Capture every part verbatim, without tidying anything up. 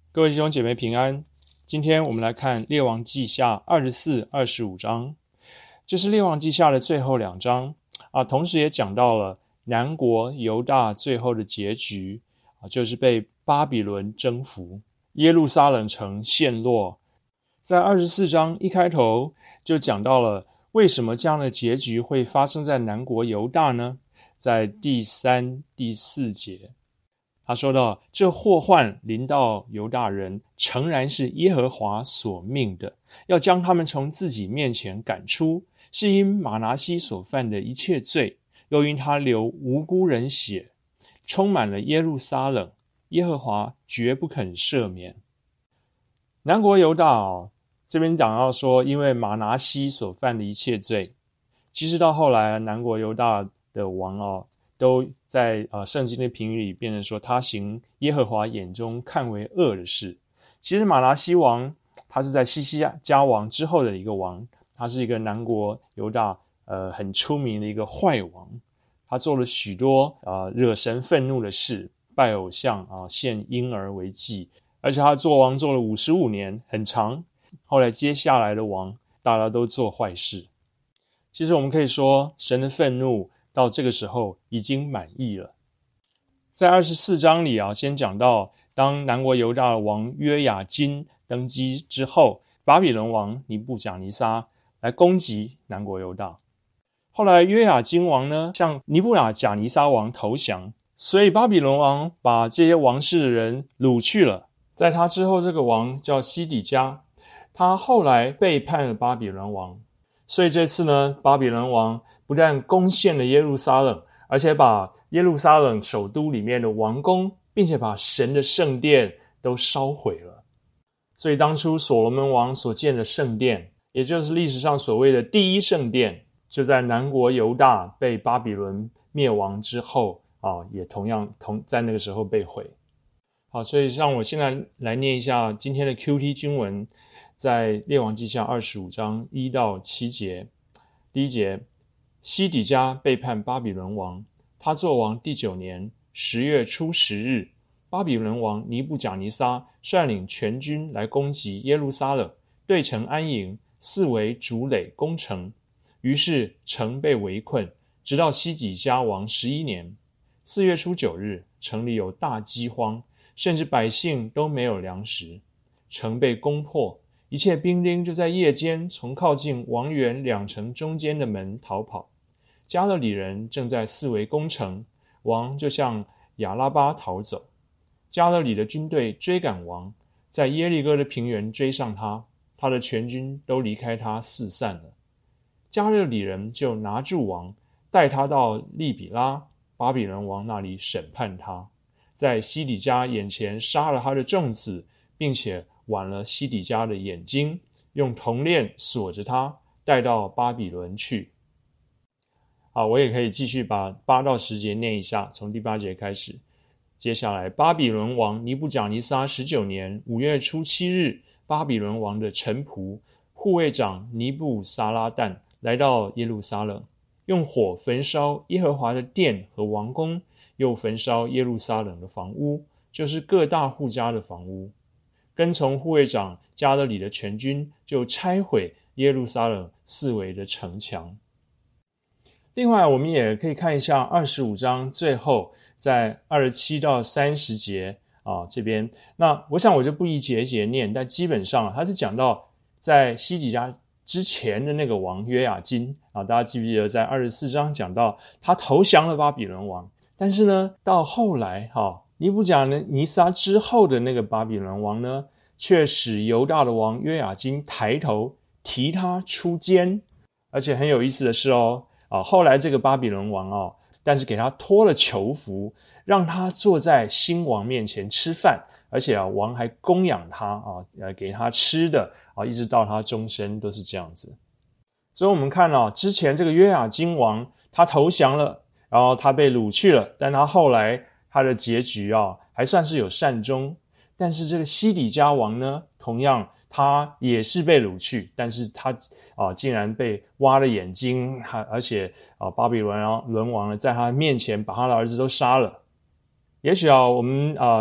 各位弟兄姐妹平安，今天我们来看列王记下二十四、二十五章，这是列王记下的最后两章啊，同时也讲到了南国犹大最后的结局啊，就是被巴比伦征服，耶路撒冷城陷落。在二十四章一开头就讲到了为什么这样的结局会发生在南国犹大呢？在第三、第四节他说到，这祸患临到犹大人，诚然是耶和华所命的，要将他们从自己面前赶出，是因马拿西所犯的一切罪，又因他流无辜人血，充满了耶路撒冷，耶和华绝不肯赦免。南国犹大哦，这边讲到说，因为马拿西所犯的一切罪，其实到后来南国犹大的王哦，都在呃圣经的评语里变成说，他行耶和华眼中看为恶的事。其实马拿西王他是在西西家王之后的一个王，他是一个南国犹大呃很出名的一个坏王，他做了许多呃惹神愤怒的事，拜偶像啊、呃，献婴儿为祭，而且他做王做了五十五年，很长。后来接下来的王大家都做坏事。其实我们可以说，神的愤怒到这个时候已经满意了。在二十四章里啊，先讲到当南国犹大的王约雅斤登基之后，巴比伦王尼布甲尼撒来攻击南国犹大。后来约雅斤王呢向尼布甲尼撒王投降，所以巴比伦王把这些王室的人掳去了。在他之后，这个王叫西底家，他后来背叛了巴比伦王，所以这次呢，巴比伦王不但攻陷了耶路撒冷，而且把耶路撒冷首都里面的王宫，并且把神的圣殿都烧毁了。所以当初所罗门王所建的圣殿，也就是历史上所谓的第一圣殿，就在南国犹大被巴比伦灭亡之后啊，也同样同在那个时候被毁。好，所以让我现在来念一下今天的 Q T 经文，在列王记下二十五章一到七节。第一节，西底家背叛巴比伦王，他作王第九年十月初十日，巴比伦王尼布甲尼撒率领全军来攻击耶路撒冷，对城安营，四围筑垒攻城。于是城被围困，直到西底家王十一年四月初九日，城里有大饥荒，甚至百姓都没有粮食。城被攻破，一切兵丁就在夜间从靠近王园两城中间的门逃跑。加勒里人正在四围攻城，王就向亚拉巴逃走。加勒里的军队追赶王，在耶利哥的平原追上他，他的全军都离开他四散了。加勒里人就拿住王，带他到利比拉，巴比伦王那里审判他，在西底家眼前杀了他的众子，并且剜了西底家的眼睛，用铜链锁着他，带到巴比伦去。好，我也可以继续把八到十节念一下，从第八节开始。接下来，巴比伦王尼布甲尼撒十九年五月初七日，巴比伦王的臣仆护卫长尼布撒拉旦来到耶路撒冷，用火焚烧耶和华的殿和王宫，又焚烧耶路撒冷的房屋，就是各大户家的房屋。跟从护卫长加勒里的全军就拆毁耶路撒冷四围的城墙。另外我们也可以看一下二十五章最后在二十七到三十节啊这边，那我想我就不一节一节念，但基本上他是讲到在西底家之前的那个王约雅斤啊，大家记不记得在二十四章讲到他投降了巴比伦王，但是呢到后来哈、啊尼布甲尼撒之后的那个巴比伦王呢，却使犹大的王约雅斤抬头提他出监。而且很有意思的是哦，啊，后来这个巴比伦王哦，但是给他脱了囚服，让他坐在新王面前吃饭，而且啊，王还供养他啊，呃，给他吃的啊，一直到他终身都是这样子。所以我们看啊，之前这个约雅斤王他投降了，然后他被掳去了，但他后来他的结局啊，还算是有善终。但是这个西底家王呢，同样他也是被掳去，但是他啊竟然被挖了眼睛，而且啊巴比伦王呢在他面前把他的儿子都杀了。也许啊我们啊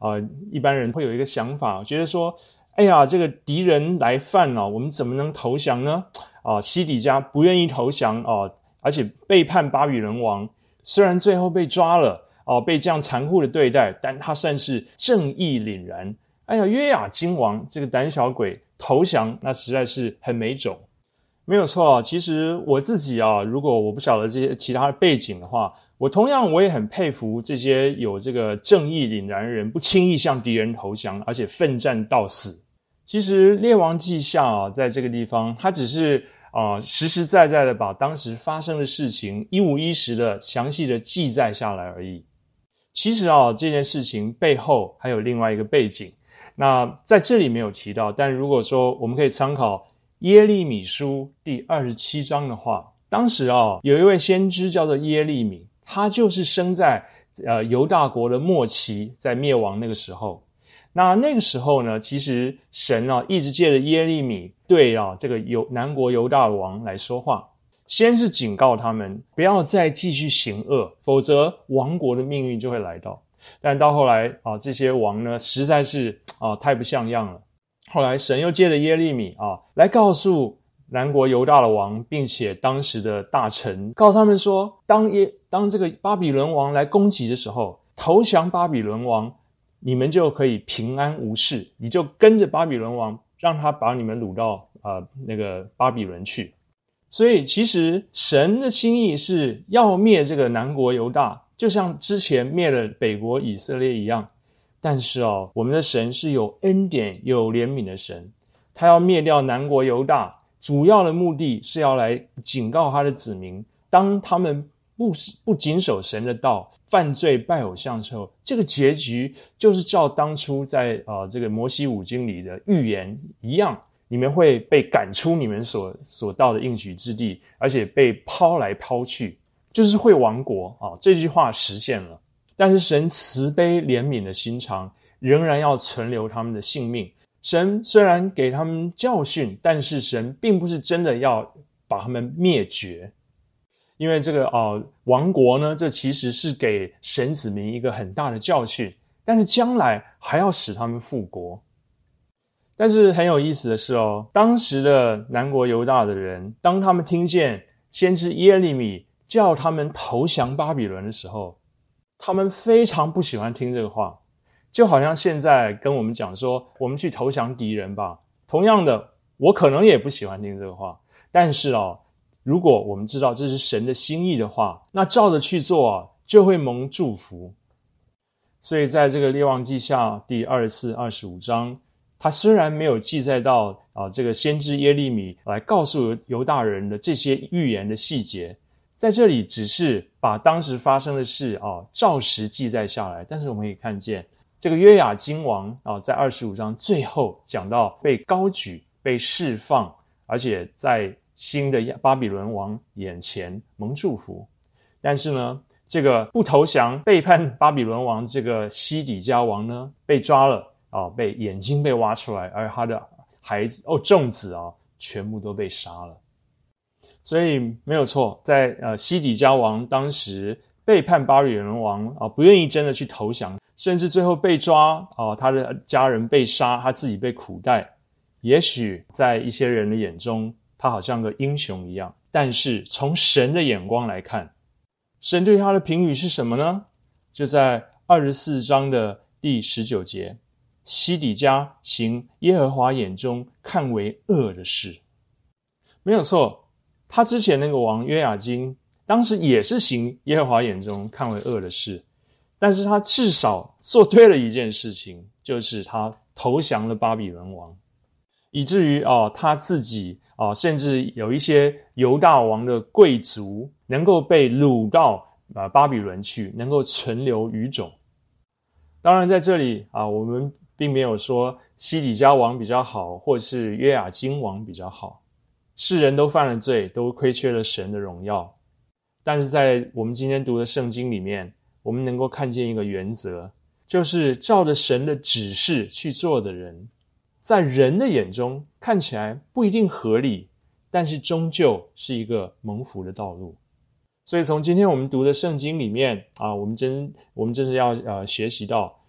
呃，一般人会有一个想法，觉得说，哎呀，这个敌人来犯哦，我们怎么能投降呢？啊、呃，西底家不愿意投降哦、呃，而且背叛巴比伦王，虽然最后被抓了哦、呃，被这样残酷的对待，但他算是正义凛然。哎呀，约雅斤王这个胆小鬼投降，那实在是很没种。没有错，其实我自己啊，如果我不晓得这些其他的背景的话，我同样我也很佩服这些有这个正义凛然的人，不轻易向敌人投降，而且奋战到死。其实列王纪下啊，在这个地方，他只是啊、呃、实实在在的把当时发生的事情一五一十的详细的记载下来而已。其实啊，这件事情背后还有另外一个背景，那在这里没有提到，但如果说我们可以参考耶利米书第二十七章的话，当时啊有一位先知叫做耶利米，他就是生在呃犹大国的末期，在灭亡那个时候。那那个时候呢，其实神啊一直借着耶利米对啊这个犹南国犹大王来说话，先是警告他们不要再继续行恶，否则亡国的命运就会来到。但到后来啊，这些王呢实在是啊太不像样了。后来神又借着耶利米啊来告诉南国犹大的王，并且当时的大臣，告诉他们说，当耶当这个巴比伦王来攻击的时候，投降巴比伦王，你们就可以平安无事，你就跟着巴比伦王，让他把你们掳到呃那个巴比伦去。所以其实神的心意是要灭这个南国犹大，就像之前灭了北国以色列一样。但是哦，我们的神是有恩典有怜悯的神，他要灭掉南国犹大，主要的目的是要来警告他的子民，当他们不不谨守神的道，犯罪拜偶像的时候，这个结局就是照当初在呃这个摩西五经里的预言一样，你们会被赶出你们所所到的应许之地，而且被抛来抛去，就是会亡国啊！这句话实现了。但是神慈悲怜悯的心肠，仍然要存留他们的性命。神虽然给他们教训，但是神并不是真的要把他们灭绝。因为这个呃亡国呢，这其实是给神子民一个很大的教训，但是将来还要使他们复国。但是很有意思的是哦，当时的南国犹大的人，当他们听见先知耶利米叫他们投降巴比伦的时候，他们非常不喜欢听这个话，就好像现在跟我们讲说，我们去投降敌人吧。同样的，我可能也不喜欢听这个话，但是哦，如果我们知道这是神的心意的话，那照着去做啊，就会蒙祝福。所以在这个列王纪下第二十四、二十五章，他虽然没有记载到啊这个先知耶利米来告诉犹大人的这些预言的细节，在这里只是把当时发生的事啊照实记载下来。但是我们可以看见，这个约雅斤王啊，在二十五章最后讲到被高举、被释放，而且在新的巴比伦王眼前蒙祝福。但是呢，这个不投降、背叛巴比伦王这个西底家王呢，被抓了啊，被眼睛被挖出来，而他的孩子哦众子啊，全部都被杀了。所以没有错，在呃西底家王当时背叛巴比伦王啊，不愿意真的去投降，甚至最后被抓啊，他的家人被杀，他自己被苦待。也许在一些人的眼中，他好像个英雄一样，但是从神的眼光来看，神对他的评语是什么呢？就在二十四章的第十九节，西底家行耶和华眼中看为恶的事。没有错，他之前那个王约雅斤当时也是行耶和华眼中看为恶的事，但是他至少做对了一件事情，就是他投降了巴比伦王，以至于哦他自己哦甚至有一些犹大王的贵族能够被掳到啊巴比伦去，能够存留余种。当然在这里啊，我们并没有说西底家王比较好，或是约雅斤王比较好。世人都犯了罪，都亏缺了神的荣耀。但是在我们今天读的圣经里面，我们能够看见一个原则，就是照着神的指示去做的人，在人的眼中看起来不一定合理，但是终究是一个蒙福的道路。所以从今天我们读的圣经里面啊，我们真我们真是要呃学习到，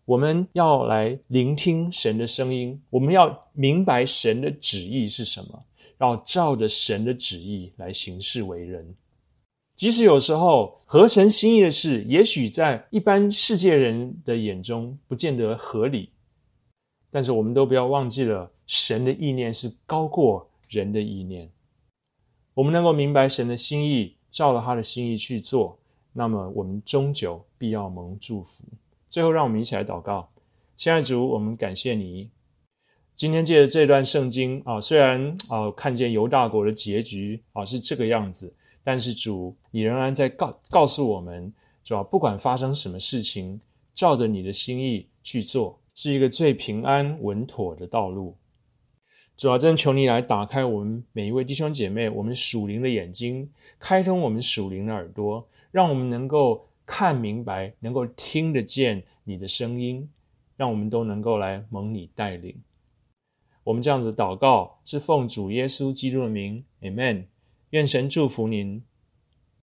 我们要来聆听神的声音，我们要明白神的旨意是什么，要照着神的旨意来行事为人。即使有时候合神心意的事，也许在一般世界人的眼中不见得合理，但是我们都不要忘记了，神的意念是高过人的意念。我们能够明白神的心意，照着他的心意去做，那么我们终究必要蒙祝福。最后让我们一起来祷告。亲爱的主，我们感谢你，今天借着这段圣经啊，虽然啊看见犹大国的结局啊是这个样子，但是主你仍然在告告诉我们，主要不管发生什么事情，照着你的心意去做，是一个最平安稳妥的道路。主要真求你来打开我们每一位弟兄姐妹我们属灵的眼睛，开通我们属灵的耳朵，让我们能够看明白，能够听得见你的声音，让我们都能够来蒙你带领。我们这样子祷告是奉主耶稣基督的名 Amen。 愿神祝福您。